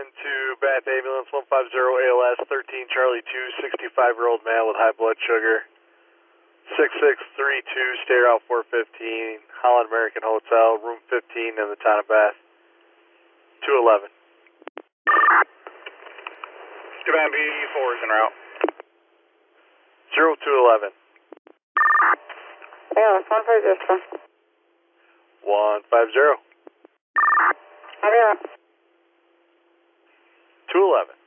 to Bath Ambulance 150 ALS 13 Charlie 2, 65-year-old male with high blood sugar. 6632 Stair Out 415, Holland American Hotel, room 15 in the town of Bath. 211. Japan B4 is en route. 0211. Yeah, 150. 150. I'll be out. 211.